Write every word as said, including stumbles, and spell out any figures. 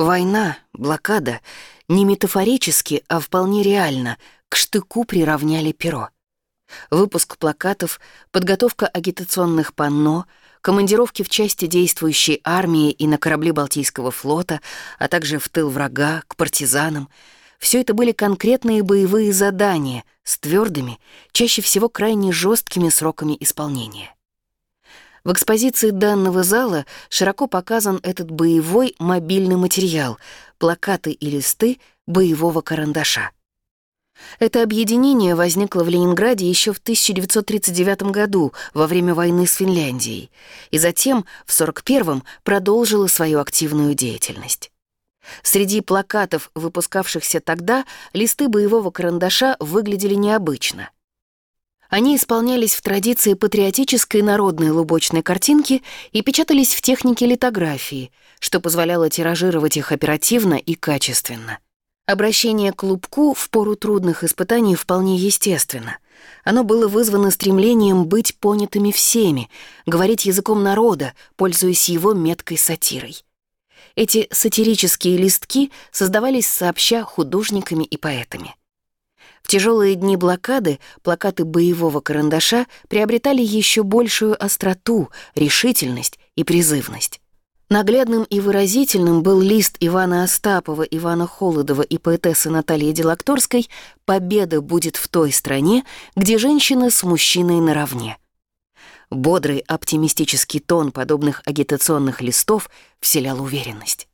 Война, блокада не метафорически, а вполне реально к штыку приравняли перо. Выпуск плакатов, подготовка агитационных панно, командировки в части действующей армии и на корабли Балтийского флота, а также в тыл врага, к партизанам — все это были конкретные боевые задания с твердыми, чаще всего крайне жесткими сроками исполнения. В экспозиции данного зала широко показан этот боевой мобильный материал — плакаты и листы боевого карандаша. Это объединение возникло в Ленинграде еще в тысяча девятьсот тридцать девятом году во время войны с Финляндией и затем в сорок первом продолжило свою активную деятельность. Среди плакатов, выпускавшихся тогда, листы боевого карандаша выглядели необычно. Они исполнялись в традиции патриотической народной лубочной картинки и печатались в технике литографии, что позволяло тиражировать их оперативно и качественно. Обращение к лубку в пору трудных испытаний вполне естественно. Оно было вызвано стремлением быть понятыми всеми, говорить языком народа, пользуясь его меткой сатирой. Эти сатирические листки создавались сообща художниками и поэтами. В тяжелые дни блокады плакаты боевого карандаша приобретали еще большую остроту, решительность и призывность. Наглядным и выразительным был лист Ивана Остапова, Ивана Холодова и поэтессы Натальи Делакторской «Победа будет в той стране, где женщина с мужчиной наравне». Бодрый, оптимистический тон подобных агитационных листов вселял уверенность.